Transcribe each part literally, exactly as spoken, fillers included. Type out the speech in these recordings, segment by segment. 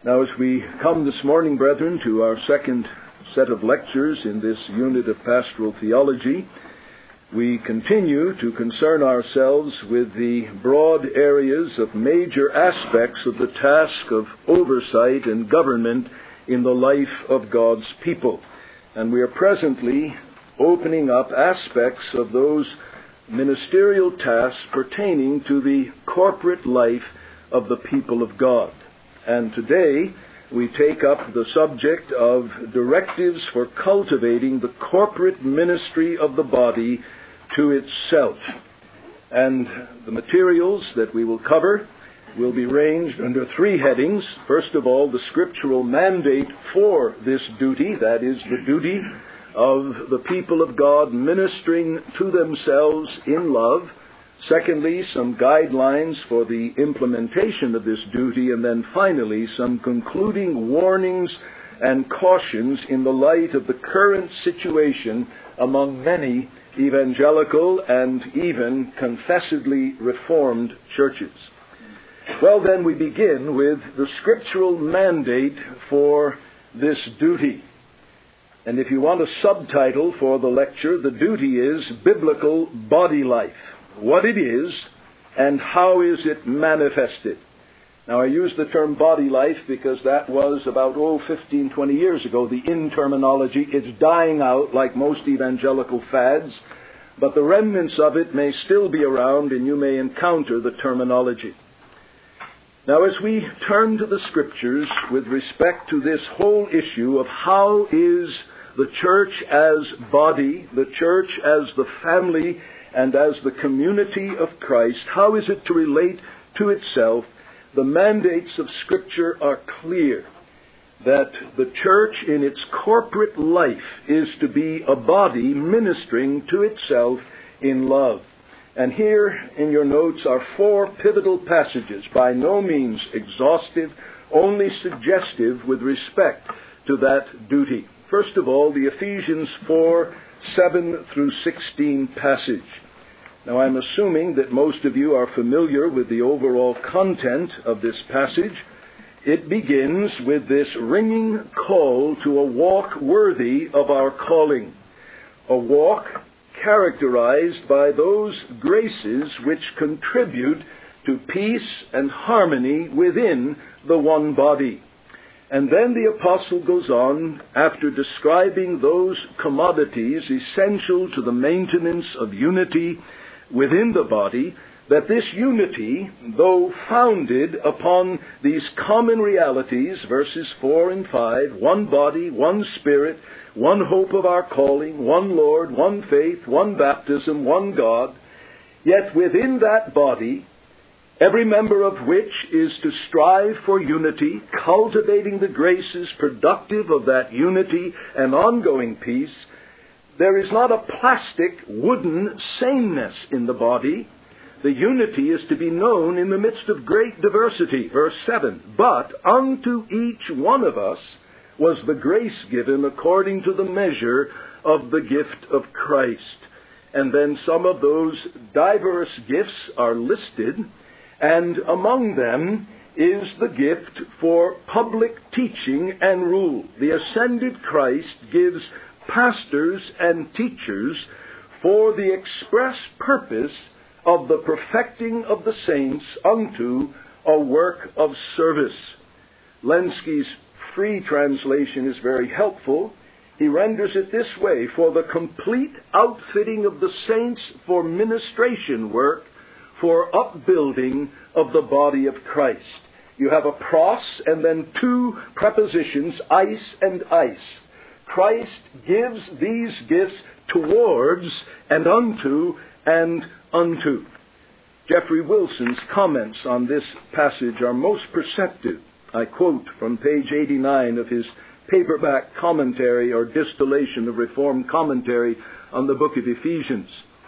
Now, as we come this morning, brethren, to our second set of lectures in this unit of pastoral theology, we continue to concern ourselves with the broad areas of major aspects of the task of oversight and government in the life of God's people. And we are presently opening up aspects of those ministerial tasks pertaining to the corporate life of the people of God. And today we take up the subject of directives for cultivating the corporate ministry of the body to itself. And the materials that we will cover will be ranged under three headings. First of all, the scriptural mandate for this duty, that is, the duty of the people of God ministering to themselves in love. Secondly, some guidelines for the implementation of this duty. And then finally, some concluding warnings and cautions in the light of the current situation among many evangelical and even confessedly Reformed churches. Well, then we begin with the scriptural mandate for this duty. And if you want a subtitle for the lecture, the duty is Biblical Body Life. What it is and how is it manifested. Now, I use the term body life because that was about, oh, fifteen, twenty years ago, the in terminology. It's dying out like most evangelical fads, but the remnants of it may still be around and you may encounter the terminology. Now, as we turn to the Scriptures with respect to this whole issue of how is the church as body, the church as the family, and as the community of Christ, how is it to relate to itself? The mandates of Scripture are clear that the church in its corporate life is to be a body ministering to itself in love. And here in your notes are four pivotal passages, by no means exhaustive, only suggestive with respect to that duty. First of all, the Ephesians four, seven through sixteen passage. Now, I'm assuming that most of you are familiar with the overall content of this passage. It begins with this ringing call to a walk worthy of our calling, a walk characterized by those graces which contribute to peace and harmony within the one body. And then the apostle goes on, after describing those commodities essential to the maintenance of unity within the body, that this unity, though founded upon these common realities, verses four and five, one body, one spirit, one hope of our calling, one Lord, one faith, one baptism, one God, yet within that body, every member of which is to strive for unity, cultivating the graces productive of that unity and ongoing peace, there is not a plastic, wooden sameness in the body. The unity is to be known in the midst of great diversity. Verse seven, but unto each one of us was the grace given according to the measure of the gift of Christ. And then some of those diverse gifts are listed, and among them is the gift for public teaching and rule. The ascended Christ gives pastors and teachers for the express purpose of the perfecting of the saints unto a work of service. Lenski's free translation is very helpful. He renders it this way: for the complete outfitting of the saints for ministration work, for upbuilding of the body of Christ. You have a pros and then two prepositions, ice and ice. Christ gives these gifts towards and unto and unto. Jeffrey Wilson's comments on this passage are most perceptive. I quote from page eighty-nine of his paperback commentary or distillation of Reformed commentary on the book of Ephesians.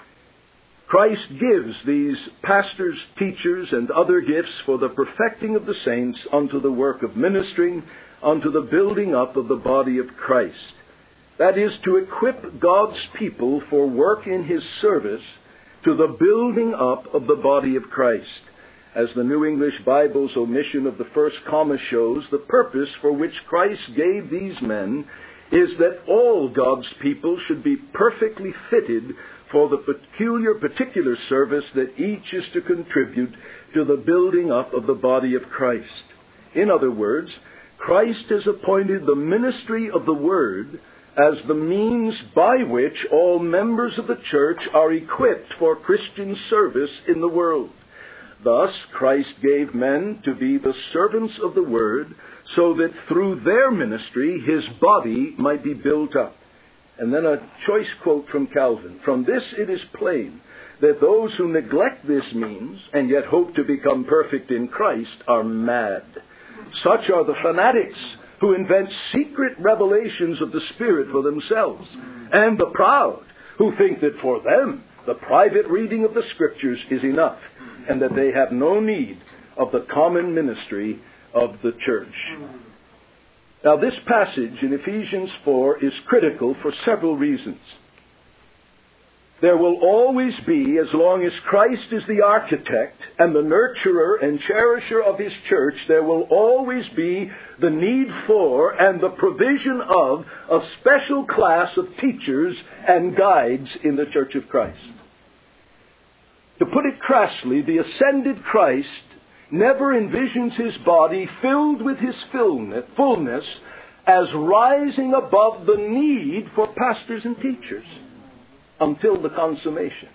Christ gives these pastors, teachers, and other gifts for the perfecting of the saints unto the work of ministering, unto the building up of the body of Christ. That is, to equip God's people for work in His service, to the building up of the body of Christ. As the New English Bible's omission of the first comma shows, the purpose for which Christ gave these men is that all God's people should be perfectly fitted for the peculiar particular service that each is to contribute to the building up of the body of Christ. In other words, Christ has appointed the ministry of the Word as the means by which all members of the church are equipped for Christian service in the world. Thus, Christ gave men to be the servants of the Word, so that through their ministry His body might be built up. And then a choice quote from Calvin. From this it is plain that those who neglect this means, and yet hope to become perfect in Christ, are mad. Such are the fanatics who invent secret revelations of the Spirit for themselves, and the proud who think that for them the private reading of the Scriptures is enough, and that they have no need of the common ministry of the church. Now, this passage in Ephesians four is critical for several reasons. There will always be, as long as Christ is the architect and the nurturer and cherisher of His church, there will always be the need for and the provision of a special class of teachers and guides in the Church of Christ. To put it crassly, the ascended Christ never envisions His body filled with His fullness as rising above the need for pastors and teachers until the consummation.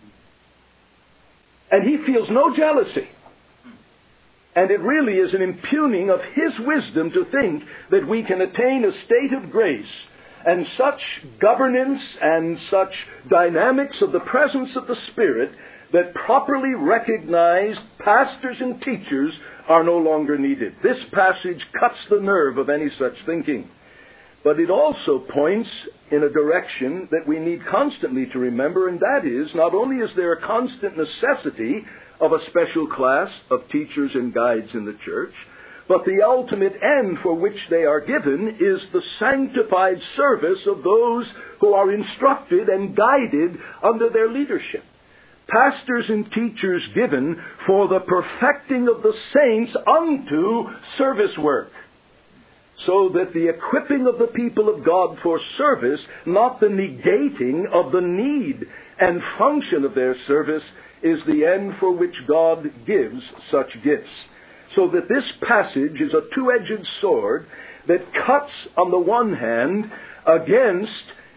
And He feels no jealousy. And it really is an impugning of His wisdom to think that we can attain a state of grace and such governance and such dynamics of the presence of the Spirit that properly recognized pastors and teachers are no longer needed. This passage cuts the nerve of any such thinking. But it also points in a direction that we need constantly to remember, and that is, not only is there a constant necessity of a special class of teachers and guides in the church, but the ultimate end for which they are given is the sanctified service of those who are instructed and guided under their leadership. Pastors and teachers given for the perfecting of the saints unto service work, so that the equipping of the people of God for service, not the negating of the need and function of their service, is the end for which God gives such gifts. So that this passage is a two-edged sword that cuts, on the one hand, against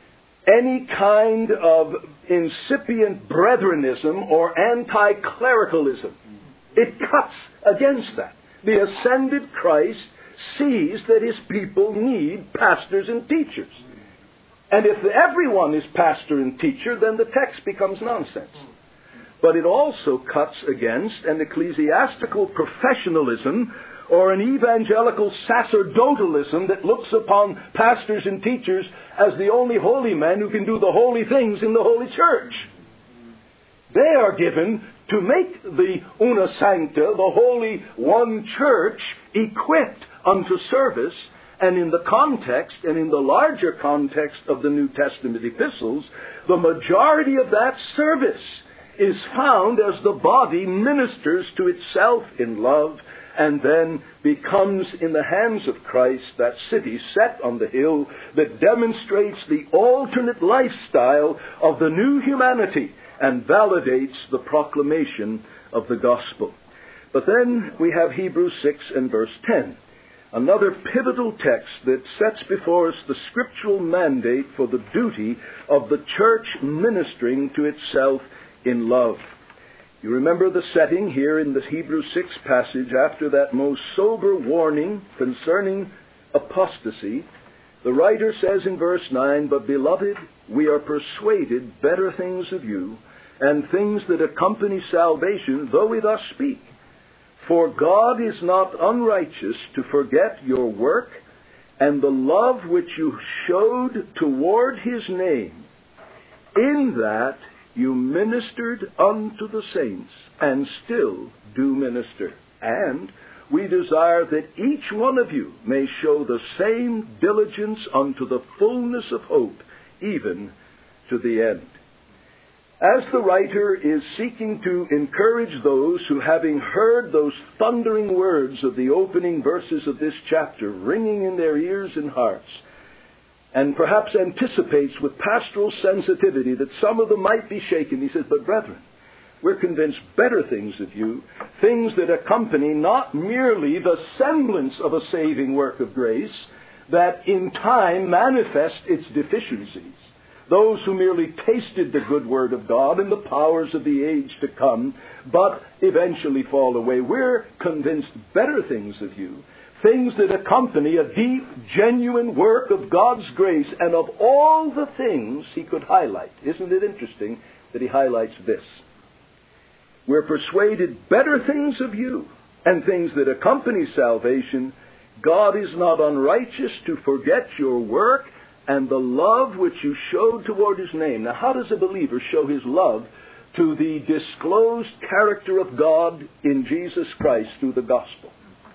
any kind of incipient brethrenism or anti-clericalism. It cuts against that. The ascended Christ sees that His people need pastors and teachers. And if everyone is pastor and teacher, then the text becomes nonsense. But it also cuts against an ecclesiastical professionalism or an evangelical sacerdotalism that looks upon pastors and teachers as the only holy men who can do the holy things in the holy church. They are given to make the una sancta, the holy one church, equipped unto service. And in the context, and in the larger context of the New Testament epistles, the majority of that service is found as the body ministers to itself in love, and then becomes in the hands of Christ that city set on the hill that demonstrates the alternate lifestyle of the new humanity and validates the proclamation of the gospel. But then we have Hebrews six and verse ten, another pivotal text that sets before us the scriptural mandate for the duty of the church ministering to itself in love. You remember the setting here in the Hebrews six passage after that most sober warning concerning apostasy. The writer says in verse nine, "But beloved, we are persuaded better things of you, and things that accompany salvation, though we thus speak. For God is not unrighteous to forget your work and the love which you showed toward His name, in that you ministered unto the saints, and still do minister. And we desire that each one of you may show the same diligence unto the fullness of hope, even to the end." As the writer is seeking to encourage those who, having heard those thundering words of the opening verses of this chapter, ringing in their ears and hearts, and perhaps anticipates with pastoral sensitivity that some of them might be shaken, he says, but brethren, we're convinced better things of you, things that accompany not merely the semblance of a saving work of grace, that in time manifest its deficiencies. Those who merely tasted the good word of God and the powers of the age to come, but eventually fall away. We're convinced better things of you, things that accompany a deep, genuine work of God's grace, and of all the things he could highlight. Isn't it interesting that he highlights this? We're persuaded better things of you, and things that accompany salvation. God is not unrighteous to forget your work and the love which you showed toward his name. Now, how does a believer show his love to the disclosed character of God in Jesus Christ through the gospel?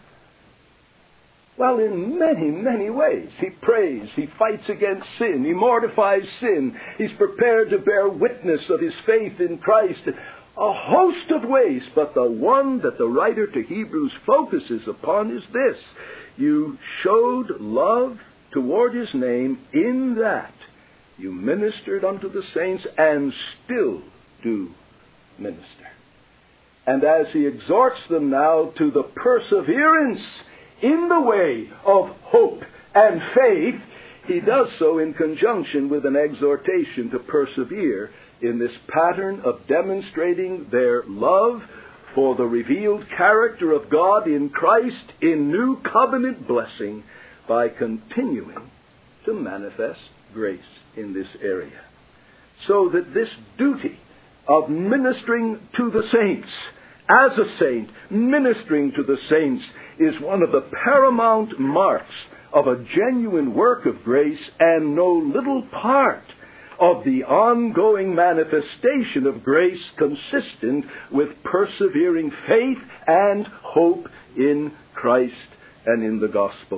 Well, in many, many ways. He prays, he fights against sin, he mortifies sin, he's prepared to bear witness of his faith in Christ. A host of ways, but the one that the writer to Hebrews focuses upon is this: you showed love toward his name in that you ministered unto the saints and still do minister. And as he exhorts them now to the perseverance in the way of hope and faith, he does so in conjunction with an exhortation to persevere in this pattern of demonstrating their love for the revealed character of God in Christ in new covenant blessing by continuing to manifest grace in this area. So that this duty of ministering to the saints, as a saint, ministering to the saints, is one of the paramount marks of a genuine work of grace, and no little part of the ongoing manifestation of grace consistent with persevering faith and hope in Christ and in the gospel.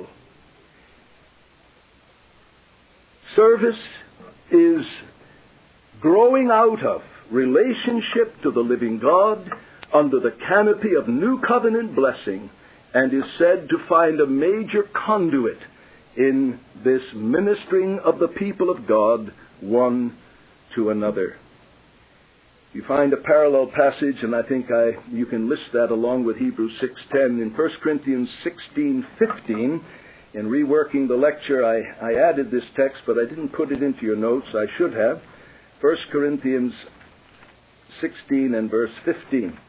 Service is growing out of relationship to the living God under the canopy of new covenant blessing, and is said to find a major conduit in this ministering of the people of God one to another. You find a parallel passage, and I think I you can list that along with Hebrews six ten in First Corinthians sixteen fifteen. In reworking the lecture, I, I added this text, but I didn't put it into your notes. I should have. First Corinthians sixteen and verse fifteen.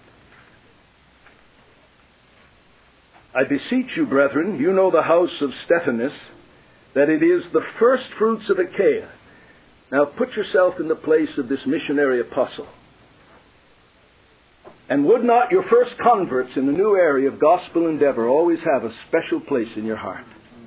I beseech you, brethren, you know the house of Stephanas, that it is the first fruits of Achaia. Now put yourself in the place of this missionary apostle. And would not your first converts in the new area of gospel endeavor always have a special place in your heart?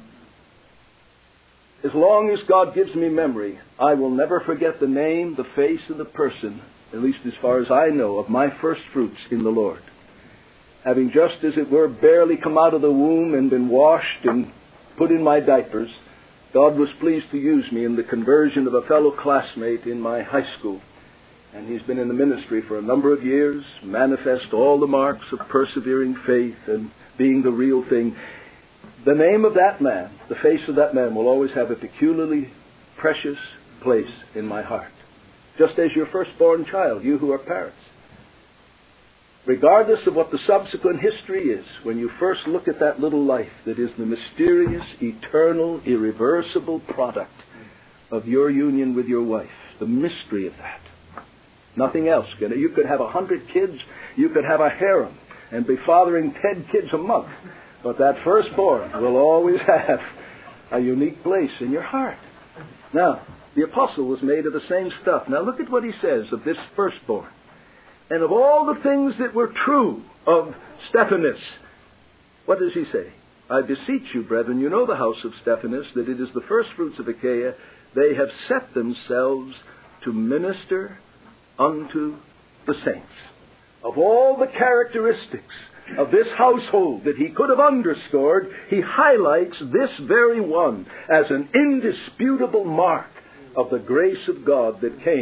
As long as God gives me memory, I will never forget the name, the face, and the person, at least as far as I know, of my first fruits in the Lord. Having just as it were barely come out of the womb and been washed and put in my diapers, God was pleased to use me in the conversion of a fellow classmate in my high school. And he's been in the ministry for a number of years, manifest all the marks of persevering faith and being the real thing. The name of that man, the face of that man, will always have a peculiarly precious place in my heart. Just as your firstborn child, you who are parents. Regardless of what the subsequent history is, when you first look at that little life that is the mysterious, eternal, irreversible product of your union with your wife, the mystery of that. Nothing else. You could have a hundred kids, you could have a harem, and be fathering ten kids a month. But that firstborn will always have a unique place in your heart. Now, the apostle was made of the same stuff. Now look at what he says of this firstborn. And of all the things that were true of Stephanas, what does he say? I beseech you, brethren, you know the house of Stephanas, that it is the first fruits of Achaia. They have set themselves to minister unto the saints. Of all the characteristics of this household that he could have underscored, he highlights this very one as an indisputable mark of the grace of God that came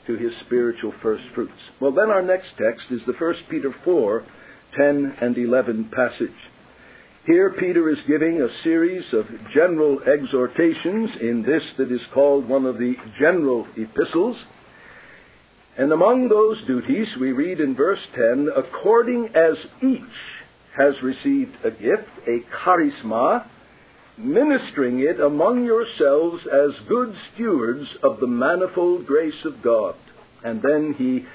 to his spiritual first fruits. Well, then our next text is the First Peter four, ten and eleven passage. Here Peter is giving a series of general exhortations in this that is called one of the general epistles. And among those duties we read in verse ten, according as each has received a gift, a charisma, ministering it among yourselves as good stewards of the manifold grace of God. And then he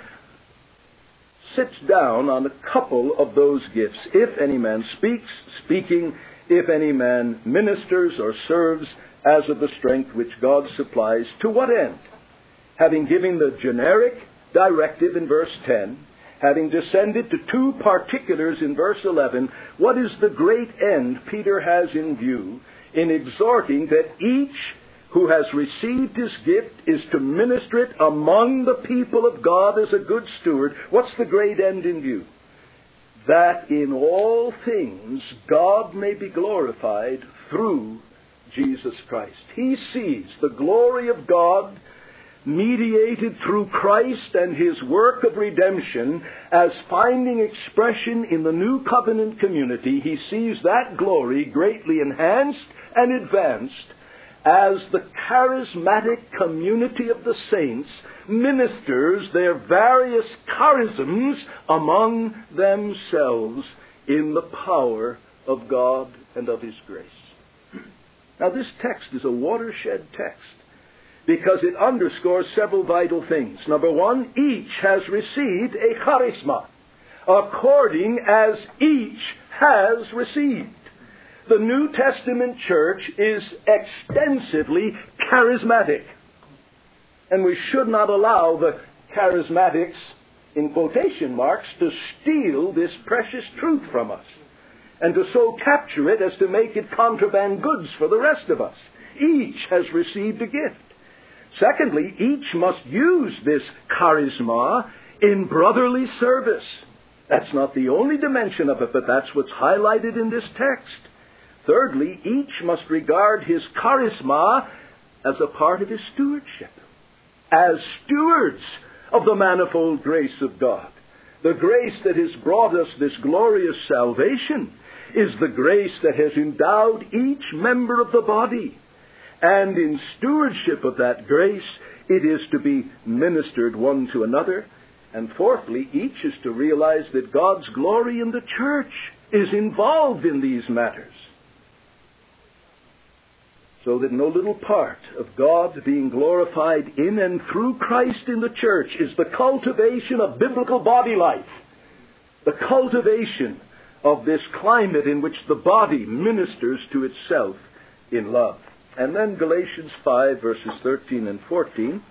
sits down on a couple of those gifts. If any man speaks, speaking; if any man ministers or serves, as of the strength which God supplies. To what end? Having given the generic directive in verse ten, having descended to two particulars in verse eleven, what is the great end Peter has in view in exhorting that each who has received his gift is to minister it among the people of God as a good steward? What's the great end in view? That in all things God may be glorified through Jesus Christ. He sees the glory of God mediated through Christ and his work of redemption as finding expression in the new covenant community. He sees that glory greatly enhanced and advanced as the charismatic community of the saints ministers their various charisms among themselves in the power of God and of his grace. Now, this text is a watershed text because it underscores several vital things. Number one, each has received a charisma, according as each has received. The New Testament church is extensively charismatic. And we should not allow the charismatics, in quotation marks, to steal this precious truth from us and to so capture it as to make it contraband goods for the rest of us. Each has received a gift. Secondly, each must use this charisma in brotherly service. That's not the only dimension of it, but that's what's highlighted in this text. Thirdly, each must regard his charisma as a part of his stewardship, as stewards of the manifold grace of God. The grace that has brought us this glorious salvation is the grace that has endowed each member of the body. And in stewardship of that grace, it is to be ministered one to another. And fourthly, each is to realize that God's glory in the church is involved in these matters, so that no little part of God being glorified in and through Christ in the church is the cultivation of biblical body life, the cultivation of this climate in which the body ministers to itself in love. And then Galatians five, verses thirteen and fourteen,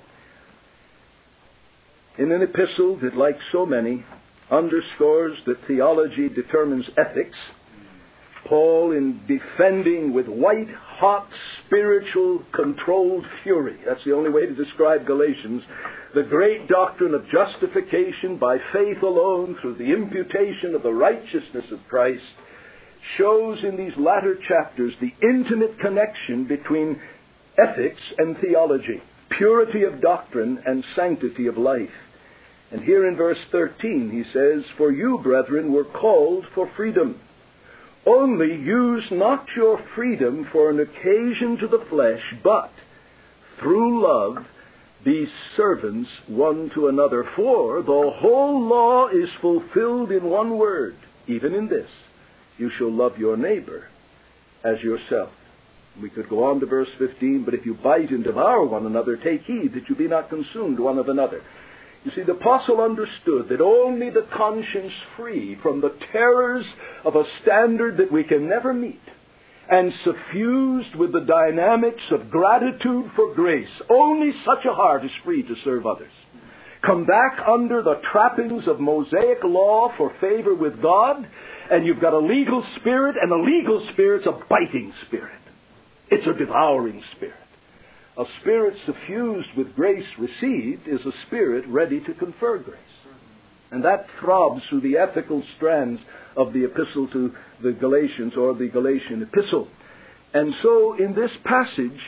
in an epistle that, like so many, underscores that theology determines ethics, Paul, in defending with white-hot spiritual controlled fury, that's the only way to describe Galatians, the great doctrine of justification by faith alone through the imputation of the righteousness of Christ, shows in these latter chapters the intimate connection between ethics and theology, purity of doctrine and sanctity of life. And here in verse thirteen he says, "For you, brethren, were called for freedom. Only use not your freedom for an occasion to the flesh, but through love be servants one to another. For the whole law is fulfilled in one word, even in this: you shall love your neighbor as yourself." We could go on to verse fifteen, "But if you bite and devour one another, take heed that you be not consumed one of another." You see, the apostle understood that only the conscience free from the terrors of a standard that we can never meet, and suffused with the dynamics of gratitude for grace, only such a heart is free to serve others. Come back under the trappings of Mosaic law for favor with God, and you've got a legal spirit, and a legal spirit's a biting spirit. It's a devouring spirit. A spirit suffused with grace received is a spirit ready to confer grace. And that throbs through the ethical strands of the epistle to the Galatians, or the Galatian epistle. And so in this passage,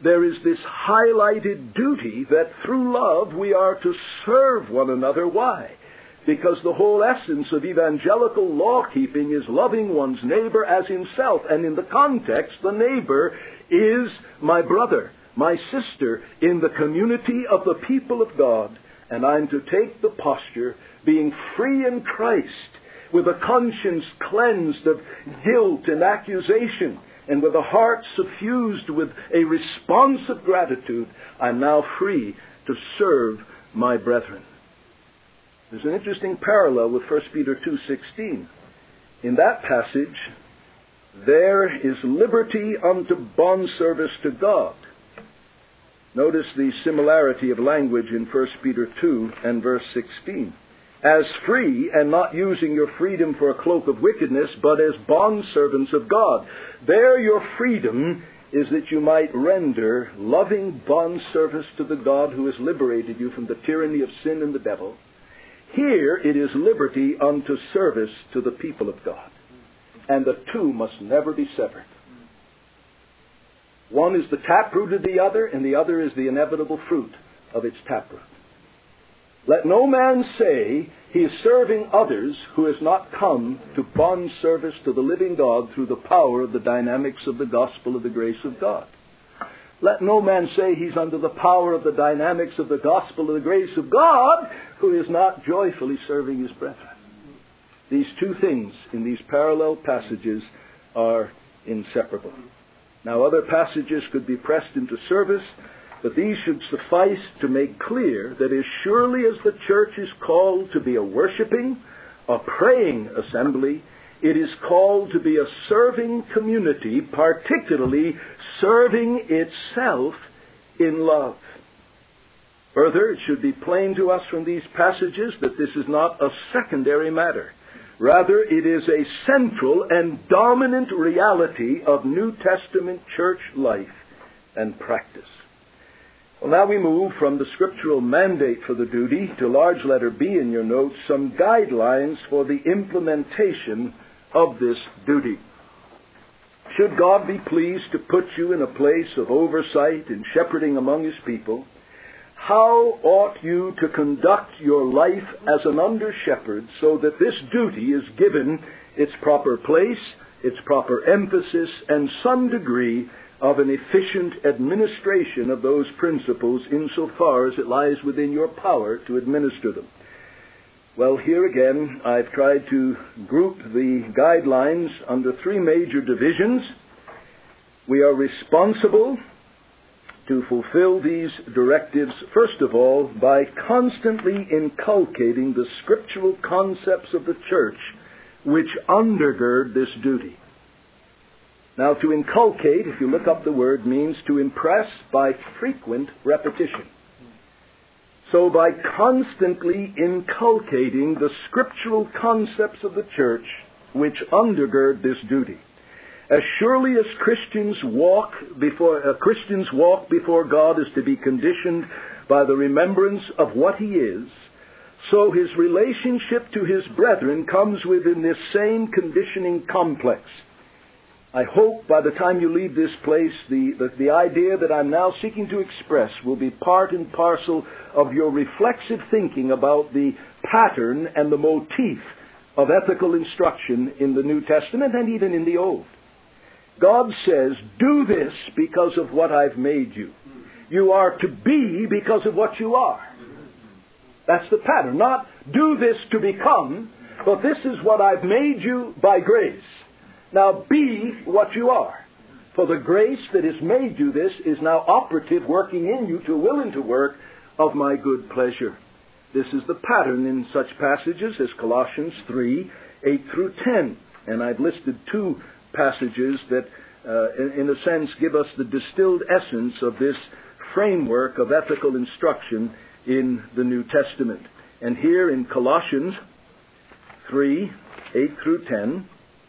there is this highlighted duty that through love we are to serve one another. Why? Because the whole essence of evangelical law-keeping is loving one's neighbor as himself. And in the context, the neighbor is my brother, my sister, in the community of the people of God. And I'm to take the posture, being free in Christ, with a conscience cleansed of guilt and accusation, and with a heart suffused with a response of gratitude. I'm now free to serve my brethren. There's an interesting parallel with First Peter two sixteen. In that passage, there is liberty unto bondservice to God. Notice the similarity of language in First Peter two and verse sixteen. As free, and not using your freedom for a cloak of wickedness, but as bondservants of God. There your freedom is that you might render loving bondservice to the God who has liberated you from the tyranny of sin and the devil. Here it is liberty unto service to the people of God. And the two must never be severed. One is the taproot of the other, and the other is the inevitable fruit of its taproot. Let no man say he is serving others who has not come to bond service to the living God through the power of the dynamics of the gospel of the grace of God. Let no man say he's under the power of the dynamics of the gospel of the grace of God who is not joyfully serving his brethren. These two things in these parallel passages are inseparable. Now, other passages could be pressed into service, but these should suffice to make clear that as surely as the church is called to be a worshiping, a praying assembly, it is called to be a serving community, particularly serving itself in love. Further, it should be plain to us from these passages that this is not a secondary matter. Rather, it is a central and dominant reality of New Testament church life and practice. Well, now we move from the scriptural mandate for the duty to large letter B in your notes, some guidelines for the implementation of this duty. Should God be pleased to put you in a place of oversight and shepherding among His people, how ought you to conduct your life as an under-shepherd so that this duty is given its proper place, its proper emphasis, and some degree of an efficient administration of those principles insofar as it lies within your power to administer them? Well, here again, I've tried to group the guidelines under three major divisions. We are responsible to fulfill these directives, first of all, by constantly inculcating the scriptural concepts of the church which undergird this duty. Now, to inculcate, if you look up the word, means to impress by frequent repetition. So by constantly inculcating the scriptural concepts of the church which undergird this duty. As surely as Christians walk before uh, Christians walk before God is to be conditioned by the remembrance of what He is, so His relationship to His brethren comes within this same conditioning complex. I hope by the time you leave this place, the, the, the idea that I'm now seeking to express will be part and parcel of your reflexive thinking about the pattern and the motif of ethical instruction in the New Testament and even in the Old. God says, do this because of what I've made you. You are to be because of what you are. That's the pattern. Not do this to become, but this is what I've made you by grace. Now be what you are. For the grace that has made you this is now operative, working in you to will and to work of my good pleasure. This is the pattern in such passages as Colossians three, eight through ten. And I've listed two passages that, uh, in, in a sense, give us the distilled essence of this framework of ethical instruction in the New Testament. And here in Colossians three, eight through ten,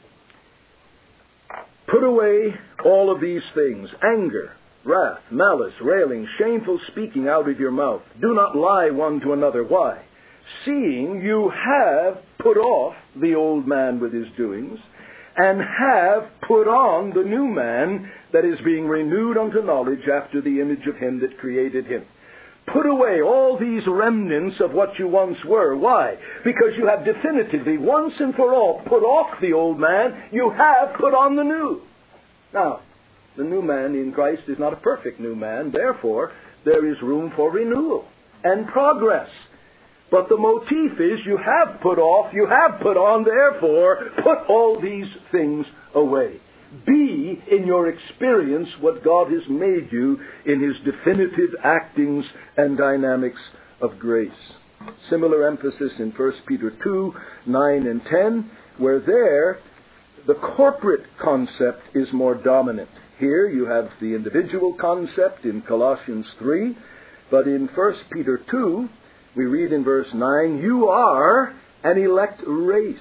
put away all of these things: anger, wrath, malice, railing, shameful speaking out of your mouth. Do not lie one to another. Why? Seeing you have put off the old man with his doings, and have put on the new man that is being renewed unto knowledge after the image of him that created him. Put away all these remnants of what you once were. Why? Because you have definitively, once and for all, put off the old man. You have put on the new. Now, the new man in Christ is not a perfect new man. Therefore, there is room for renewal and progress. But the motif is you have put off, you have put on, therefore, put all these things away. Be, in your experience, what God has made you in His definitive actings and dynamics of grace. Similar emphasis in First Peter two, nine and ten, where there the corporate concept is more dominant. Here you have the individual concept in Colossians three, but in First Peter two, we read in verse nine, you are an elect race,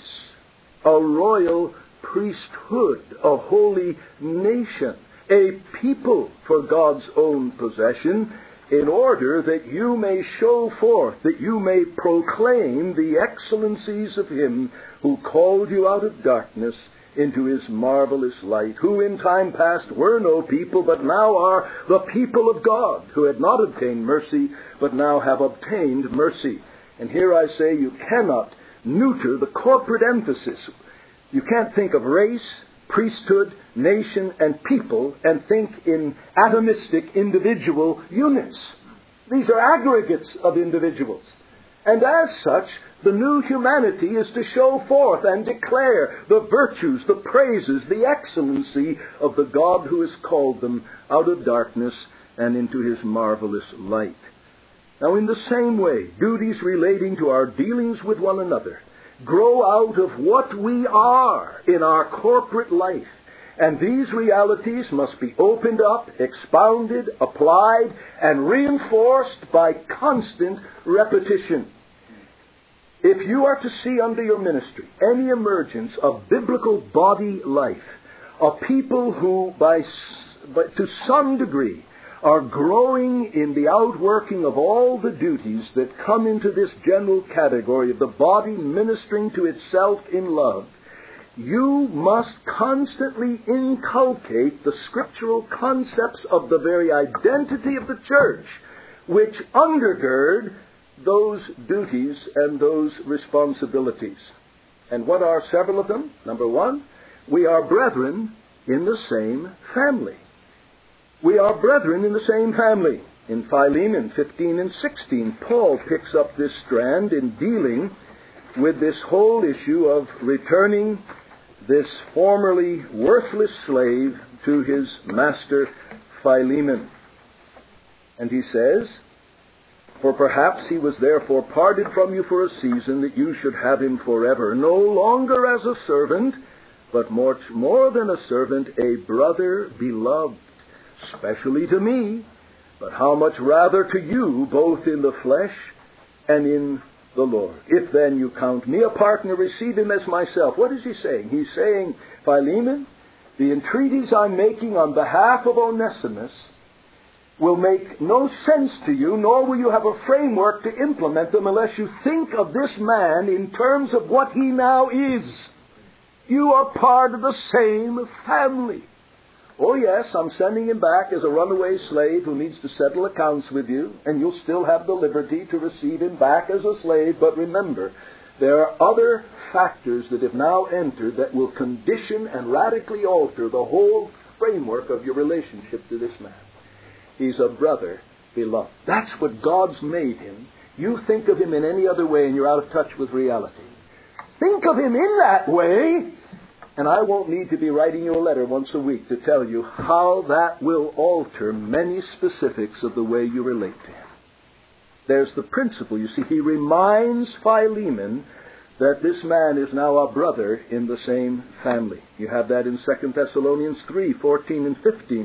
a royal priesthood, a holy nation, a people for God's own possession, in order that you may show forth, that you may proclaim the excellencies of Him who called you out of darkness into His marvelous light, who in time past were no people, but now are the people of God, who had not obtained mercy, but now have obtained mercy. And here I say you cannot neuter the corporate emphasis. You can't think of race, priesthood, nation, and people and think in atomistic individual units. These are aggregates of individuals. And as such, the new humanity is to show forth and declare the virtues, the praises, the excellency of the God who has called them out of darkness and into His marvelous light. Now, in the same way, duties relating to our dealings with one another grow out of what we are in our corporate life. And these realities must be opened up, expounded, applied, and reinforced by constant repetition. If you are to see under your ministry any emergence of biblical body life, of people who, by, by to some degree, are growing in the outworking of all the duties that come into this general category of the body ministering to itself in love, you must constantly inculcate the scriptural concepts of the very identity of the church, which undergird those duties and those responsibilities. And what are several of them? Number one, we are brethren in the same family. We are brethren in the same family. In Philemon fifteen and sixteen, Paul picks up this strand in dealing with this whole issue of returning this formerly worthless slave to his master Philemon. And he says, for perhaps he was therefore parted from you for a season, that you should have him forever, no longer as a servant, but much more than a servant, a brother beloved, specially to me, but how much rather to you, both in the flesh and in the Lord. If then you count me a partner, receive him as myself. What is he saying? He's saying, Philemon, the entreaties I'm making on behalf of Onesimus will make no sense to you, nor will you have a framework to implement them unless you think of this man in terms of what he now is. You are part of the same family. Oh yes, I'm sending him back as a runaway slave who needs to settle accounts with you, and you'll still have the liberty to receive him back as a slave, but remember, there are other factors that have now entered that will condition and radically alter the whole framework of your relationship to this man. He's a brother beloved. That's what God's made him. You think of him in any other way and you're out of touch with reality. Think of him in that way, and I won't need to be writing you a letter once a week to tell you how that will alter many specifics of the way you relate to him. There's the principle. You see, he reminds Philemon that this man is now a brother in the same family. You have that in Second Thessalonians three, fourteen and fifteen.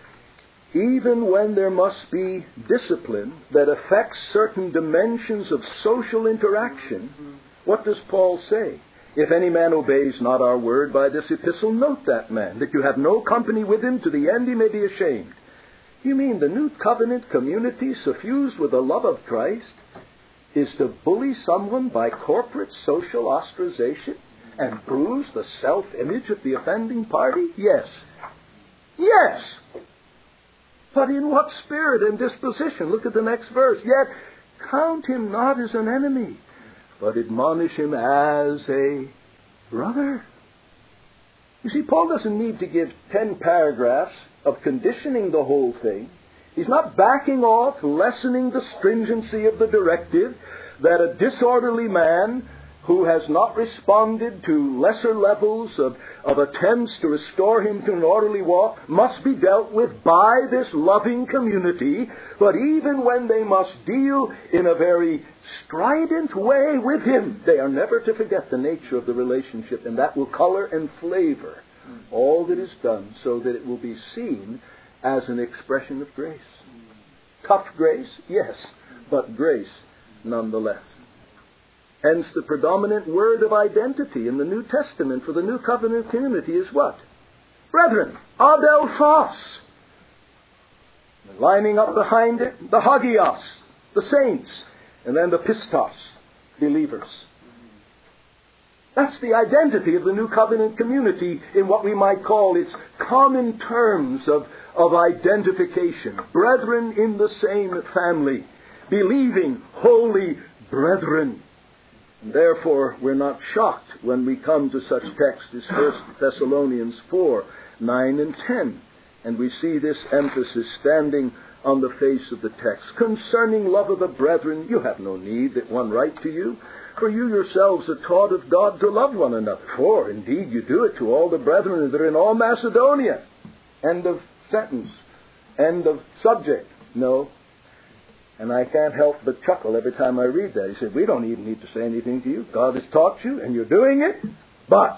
Even when there must be discipline that affects certain dimensions of social interaction, what does Paul say? If any man obeys not our word by this epistle, note that man, that you have no company with him to the end he may be ashamed. You mean the new covenant community suffused with the love of Christ is to bully someone by corporate social ostracization? and bruise the self-image of the offending party? Yes. Yes. But in what spirit and disposition? Look at the next verse. Yet count him not as an enemy, but admonish him as a brother. You see, Paul doesn't need to give ten paragraphs of conditioning the whole thing. He's not backing off, lessening the stringency of the directive that a disorderly man who has not responded to lesser levels of, of attempts to restore him to an orderly walk must be dealt with by this loving community. But even when they must deal in a very strident way with him, they are never to forget the nature of the relationship, and that will color and flavor all that is done so that it will be seen as an expression of grace. Tough grace, yes, but grace nonetheless. Hence, the predominant word of identity in the New Testament for the New Covenant community is what? Brethren, adelphos. Lining up behind it, the hagios, the saints, and then the pistos, believers. That's the identity of the New Covenant community in what we might call its common terms of, of identification. Brethren in the same family, believing holy brethren. And therefore, we're not shocked when we come to such texts as First Thessalonians four, nine and ten. And we see this emphasis standing on the face of the text. Concerning love of the brethren, you have no need that one write to you, for you yourselves are taught of God to love one another. For indeed you do it to all the brethren that are in all Macedonia. End of sentence. End of subject. No. And I can't help but chuckle every time I read that. He said, we don't even need to say anything to you. God has taught you, and you're doing it. But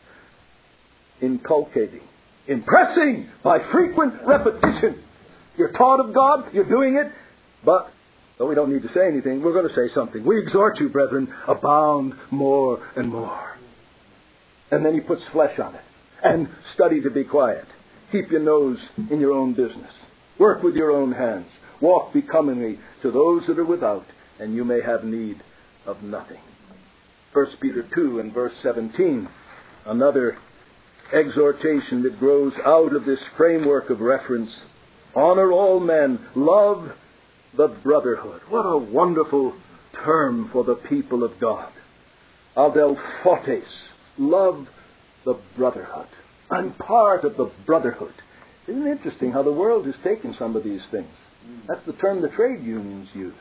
inculcating, impressing by frequent repetition. You're taught of God, you're doing it, but though we don't need to say anything, we're going to say something. We exhort you, brethren, abound more and more. And then he puts flesh on it. And study to be quiet. Keep your nose in your own business. Work with your own hands. Walk becomingly to those that are without, and you may have need of nothing. First Peter two and verse seventeen, another exhortation that grows out of this framework of reference. Honor all men, love the brotherhood. What a wonderful term for the people of God. Adelphotes, love the brotherhood. I'm part of the brotherhood. Isn't it interesting how the world has taken some of these things? That's the term the trade unions use.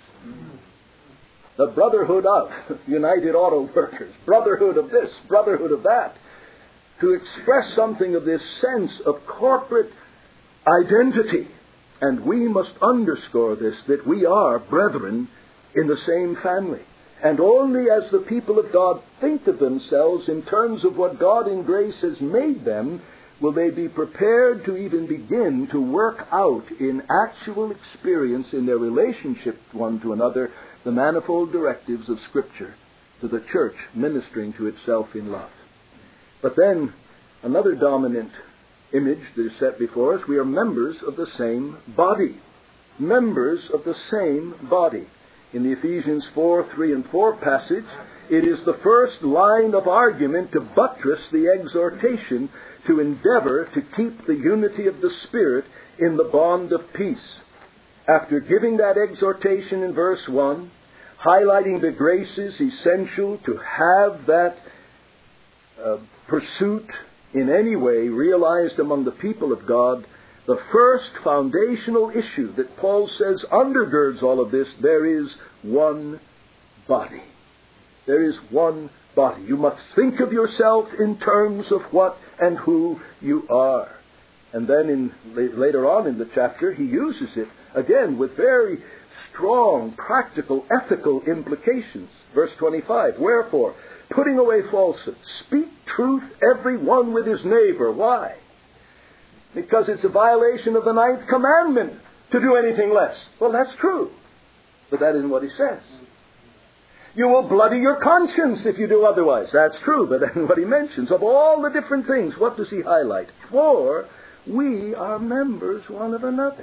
The brotherhood of United Auto Workers, brotherhood of this, brotherhood of that, to express something of this sense of corporate identity. And we must underscore this, that we are brethren in the same family. And only as the people of God think of themselves in terms of what God in grace has made them, will they be prepared to even begin to work out in actual experience in their relationship one to another the manifold directives of Scripture to the church ministering to itself in love. But then, another dominant image that is set before us, we are members of the same body. Members of the same body. In the Ephesians four, three and four passage, it is the first line of argument to buttress the exhortation to endeavor to keep the unity of the Spirit in the bond of peace. After giving that exhortation in verse one, highlighting the graces essential to have that uh, pursuit in any way realized among the people of God, the first foundational issue that Paul says undergirds all of this, there is one body. There is one body. You must think of yourself in terms of what and who you are. And then in, later on in the chapter, he uses it again with very strong, practical, ethical implications. Verse twenty-five, wherefore, putting away falsehood, speak truth every one with his neighbor. Why? Because it's a violation of the ninth commandment to do anything less. Well, that's true. But that isn't what he says. You will bloody your conscience if you do otherwise. That's true, but then what he mentions, of all the different things, what does he highlight? For we are members one of another.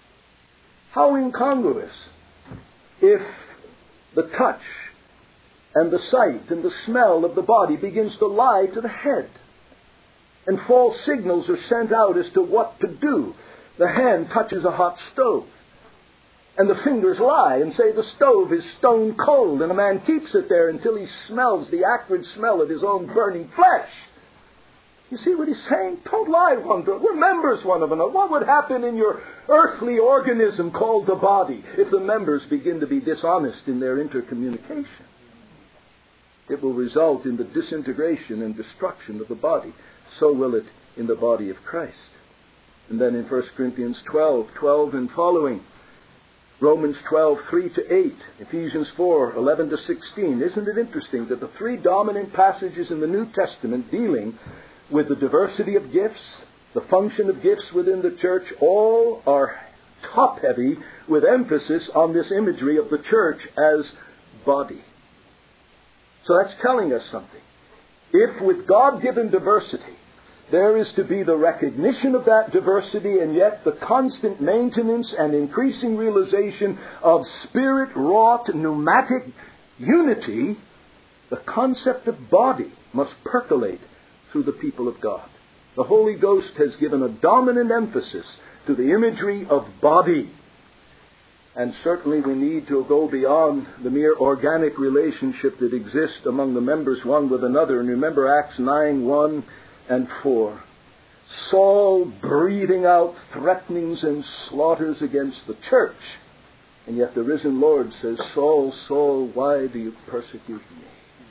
How incongruous if the touch and the sight and the smell of the body begins to lie to the head. And false signals are sent out as to what to do. The hand touches a hot stove, and the fingers lie and say the stove is stone cold, and a man keeps it there until he smells the acrid smell of his own burning flesh. You see what he's saying? Don't lie one to another. We're members one of another. What would happen in your earthly organism called the body if the members begin to be dishonest in their intercommunication? It will result in the disintegration and destruction of the body. So will it in the body of Christ. And then in First Corinthians twelve, twelve and following, Romans twelve, three to eight, Ephesians four, eleven to sixteen. Isn't it interesting that the three dominant passages in the New Testament dealing with the diversity of gifts, the function of gifts within the church, all are top-heavy with emphasis on this imagery of the church as body. So that's telling us something. If with God-given diversity, there is to be the recognition of that diversity and yet the constant maintenance and increasing realization of spirit-wrought pneumatic unity, the concept of body must percolate through the people of God. The Holy Ghost has given a dominant emphasis to the imagery of body. And certainly we need to go beyond the mere organic relationship that exists among the members one with another. And remember Acts nine, one and four. Saul breathing out threatenings and slaughters against the church. And yet the risen Lord says, Saul, Saul, why do you persecute me?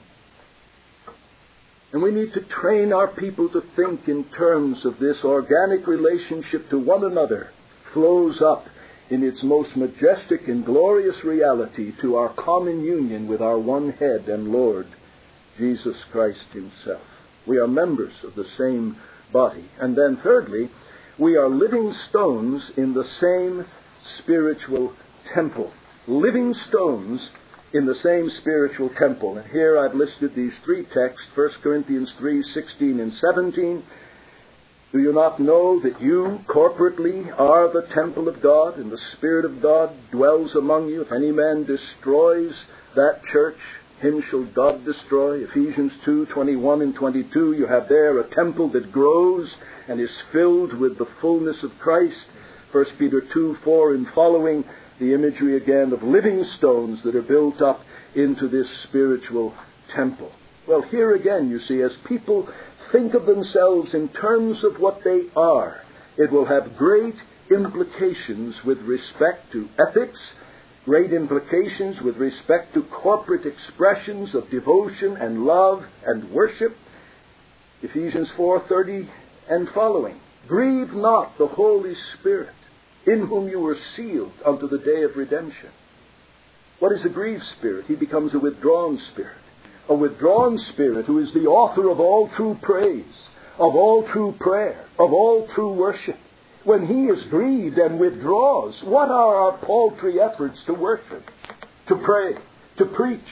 And we need to train our people to think in terms of this organic relationship to one another flows up in its most majestic and glorious reality to our common union with our one head and Lord, Jesus Christ himself. We are members of the same body. And then thirdly, we are living stones in the same spiritual temple. Living stones in the same spiritual temple. And here I've listed these three texts, First Corinthians three, sixteen and seventeen. Do you not know that you corporately are the temple of God, and the Spirit of God dwells among you? If any man destroys that church, him shall God destroy. Ephesians two, twenty-one and twenty-two, you have there a temple that grows and is filled with the fullness of Christ. First Peter two, four and following, the imagery again of living stones that are built up into this spiritual temple. Well, here again, you see, as people think of themselves in terms of what they are, it will have great implications with respect to ethics, great implications with respect to corporate expressions of devotion and love and worship. Ephesians four, thirty and following. Grieve not the Holy Spirit, in whom you were sealed unto the day of redemption. What is a grieved spirit? He becomes a withdrawn spirit. A withdrawn spirit who is the author of all true praise, of all true prayer, of all true worship. When he is grieved and withdraws, what are our paltry efforts to worship, to pray, to preach?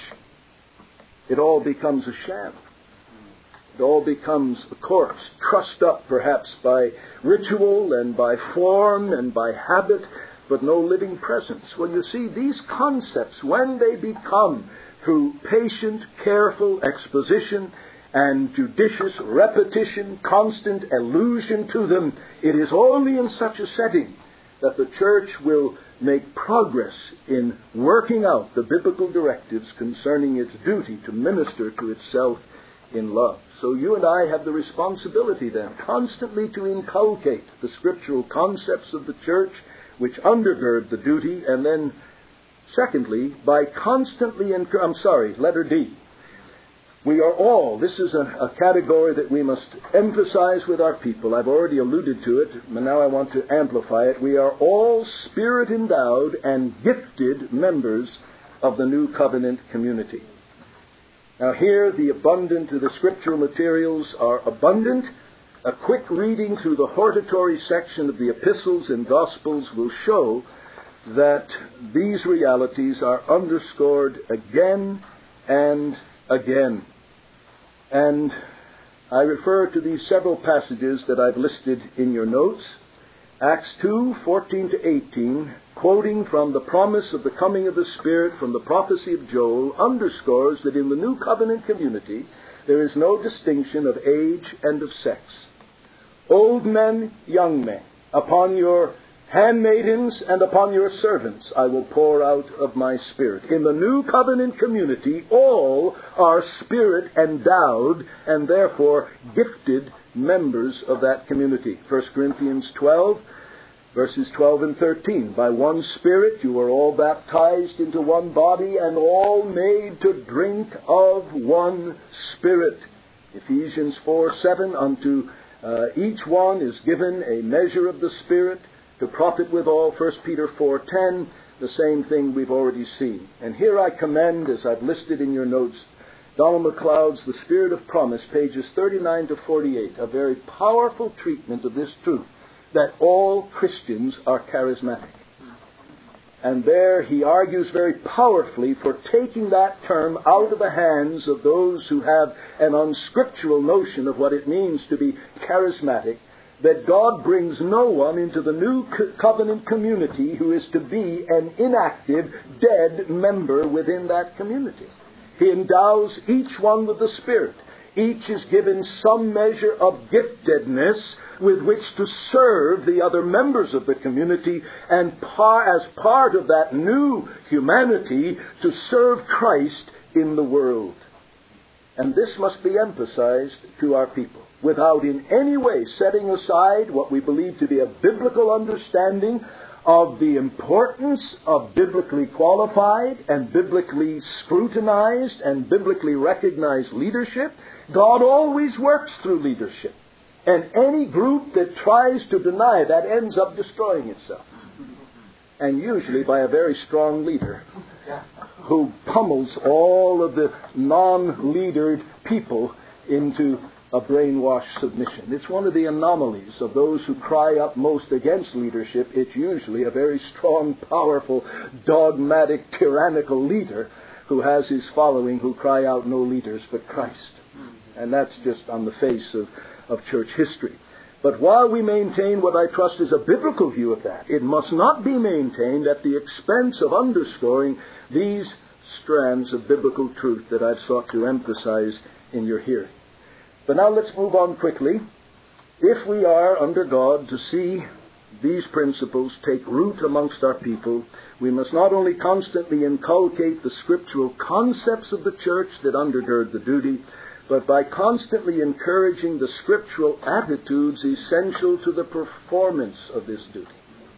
It all becomes a sham. It all becomes a corpse, trussed up perhaps by ritual and by form and by habit, but no living presence. Well, you see, these concepts, when they become through patient, careful exposition and judicious repetition, constant allusion to them, it is only in such a setting that the church will make progress in working out the biblical directives concerning its duty to minister to itself in love. So you and I have the responsibility then constantly to inculcate the scriptural concepts of the church which undergird the duty, and then secondly, by constantly, inc- I'm sorry, letter D. We are all, this is a, a category that we must emphasize with our people. I've already alluded to it, but now I want to amplify it. We are all spirit-endowed and gifted members of the New Covenant community. Now here, the abundant, the scriptural materials are abundant. A quick reading through the hortatory section of the epistles and gospels will show that these realities are underscored again and again. And I refer to these several passages that I've listed in your notes. Acts two, fourteen to eighteen, quoting from the promise of the coming of the Spirit from the prophecy of Joel, underscores that in the new covenant community there is no distinction of age and of sex. Old men, young men, upon your handmaidens and upon your servants I will pour out of my Spirit. In the new covenant community, all are Spirit endowed and therefore gifted members of that community. First Corinthians twelve, verses twelve and thirteen. By one Spirit you are all baptized into one body, and all made to drink of one Spirit. Ephesians four, seven. Unto uh, each one is given a measure of the Spirit to profit withal. First Peter four, ten. The same thing we've already seen. And here I commend, as I've listed in your notes, Donald MacLeod's The Spirit of Promise, pages thirty-nine to forty-eight, a very powerful treatment of this truth, that all Christians are charismatic. And there he argues very powerfully for taking that term out of the hands of those who have an unscriptural notion of what it means to be charismatic, that God brings no one into the new covenant community who is to be an inactive, dead member within that community. He endows each one with the Spirit. Each is given some measure of giftedness with which to serve the other members of the community, and par- as part of that new humanity, to serve Christ in the world. And this must be emphasized to our people, without in any way setting aside what we believe to be a biblical understanding of the importance of biblically qualified and biblically scrutinized and biblically recognized leadership. God always works through leadership. And any group that tries to deny that ends up destroying itself. And usually by a very strong leader who pummels all of the non-leadered people into a brainwashed submission. It's one of the anomalies of those who cry up most against leadership. It's usually a very strong, powerful, dogmatic, tyrannical leader who has his following who cry out, no leaders but Christ. And that's just on the face of, of church history. But while we maintain what I trust is a biblical view of that, it must not be maintained at the expense of underscoring these strands of biblical truth that I've sought to emphasize in your hearing. But now let's move on quickly. If we are, under God, to see these principles take root amongst our people, we must not only constantly inculcate the scriptural concepts of the church that undergird the duty, but by constantly encouraging the scriptural attitudes essential to the performance of this duty.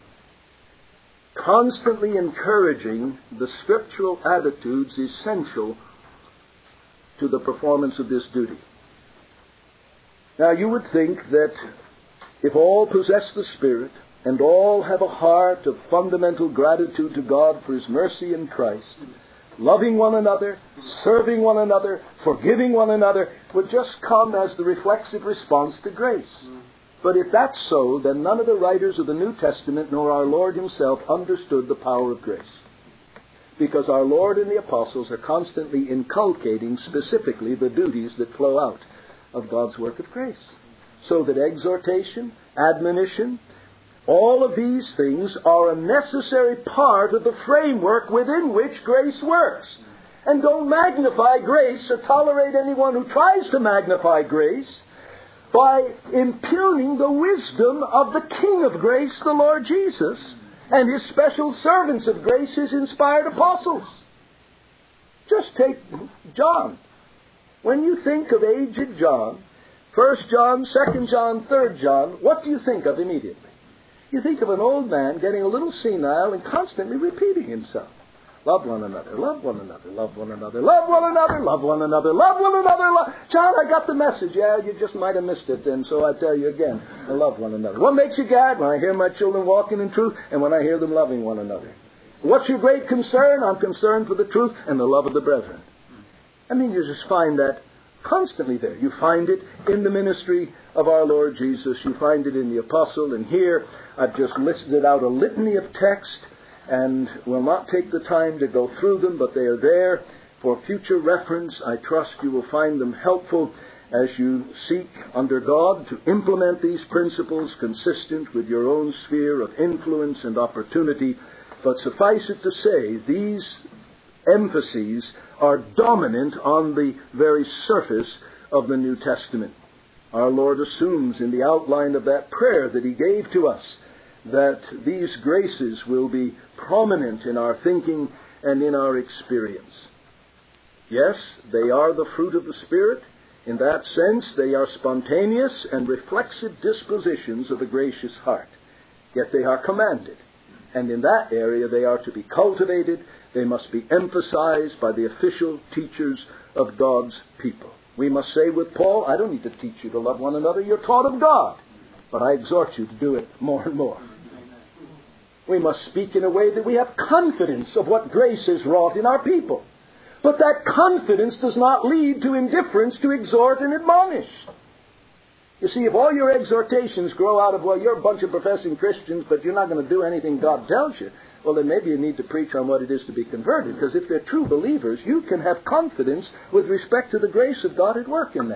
Constantly encouraging the scriptural attitudes essential to the performance of this duty. Now, you would think that if all possess the Spirit and all have a heart of fundamental gratitude to God for His mercy in Christ, loving one another, serving one another, forgiving one another, would just come as the reflexive response to grace. But if that's so, then none of the writers of the New Testament nor our Lord Himself understood the power of grace. Because our Lord and the apostles are constantly inculcating specifically the duties that flow out of God's work of grace. So that exhortation, admonition, all of these things are a necessary part of the framework within which grace works. And don't magnify grace or tolerate anyone who tries to magnify grace by impugning the wisdom of the King of grace, the Lord Jesus, and His special servants of grace, His inspired apostles. Just take John. When you think of aged John, First John, Second John, Third John, what do you think of immediately? You think of an old man getting a little senile and constantly repeating himself. Love one another, love one another, love one another, love one another, love one another, love one another. Love. John, I got the message. Yeah, you just might have missed it, and so I tell you again, I love one another. What makes you glad? When I hear my children walking in truth and when I hear them loving one another. What's your great concern? I'm concerned for the truth and the love of the brethren. I mean, you just find that constantly there. You find it in the ministry of our Lord Jesus. You find it in the apostle. And here I've just listed out a litany of text and will not take the time to go through them, but they are there for future reference. I trust you will find them helpful as you seek under God to implement these principles consistent with your own sphere of influence and opportunity. But suffice it to say, these emphases are dominant on the very surface of the New Testament. Our Lord assumes in the outline of that prayer that He gave to us that these graces will be prominent in our thinking and in our experience. Yes, they are the fruit of the Spirit. In that sense, they are spontaneous and reflexive dispositions of a gracious heart. Yet they are commanded. And in that area they are to be cultivated. They must be emphasized by the official teachers of God's people. We must say with Paul, I don't need to teach you to love one another. You're taught of God. But I exhort you to do it more and more. We must speak in a way that we have confidence of what grace has wrought in our people. But that confidence does not lead to indifference to exhort and admonish. You see, if all your exhortations grow out of, well, you're a bunch of professing Christians, but you're not going to do anything God tells you, well, then maybe you need to preach on what it is to be converted. Because if they're true believers, you can have confidence with respect to the grace of God at work in them.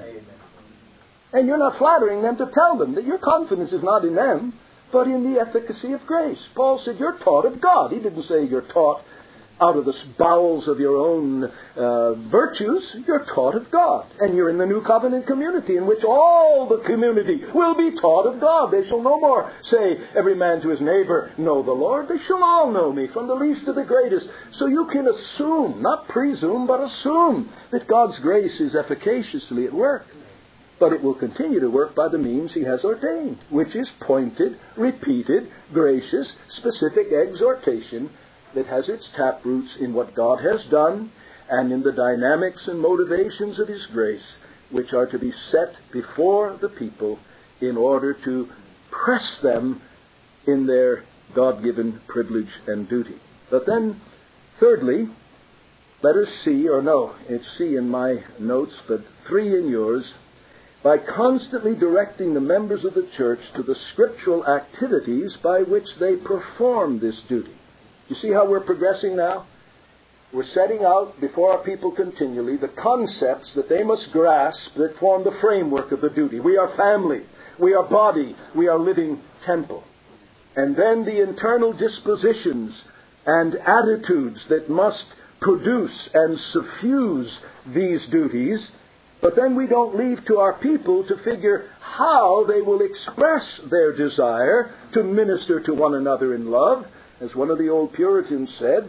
And you're not flattering them to tell them that your confidence is not in them, but in the efficacy of grace. Paul said, you're taught of God. He didn't say you're taught out of the bowels of your own uh, virtues. You're taught of God. And you're in the new covenant community in which all the community will be taught of God. They shall no more say, every man to his neighbor, know the Lord. They shall all know me, from the least to the greatest. So you can assume, not presume, but assume that God's grace is efficaciously at work. But it will continue to work by the means He has ordained, which is pointed, repeated, gracious, specific exhortation that has its taproots in what God has done and in the dynamics and motivations of His grace, which are to be set before the people in order to press them in their God-given privilege and duty. But then, thirdly, let us see, or no, it's C in my notes, but three in yours, by constantly directing the members of the church to the scriptural activities by which they perform this duty. You see how we're progressing now? We're setting out before our people continually the concepts that they must grasp that form the framework of the duty. We are family. We are body. We are living temple. And then the internal dispositions and attitudes that must produce and suffuse these duties. But then we don't leave to our people to figure how they will express their desire to minister to one another in love. As one of the old Puritans said,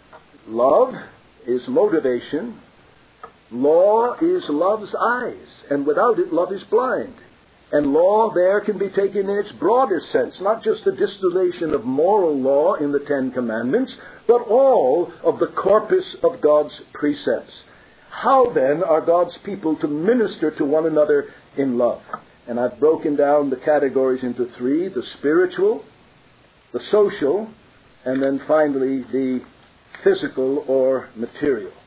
love is motivation. Law is love's eyes. And without it, love is blind. And law there can be taken in its broader sense, not just the distillation of moral law in the Ten Commandments, but all of the corpus of God's precepts. How then are God's people to minister to one another in love? And I've broken down the categories into three: the spiritual, the social, and then finally the physical or material.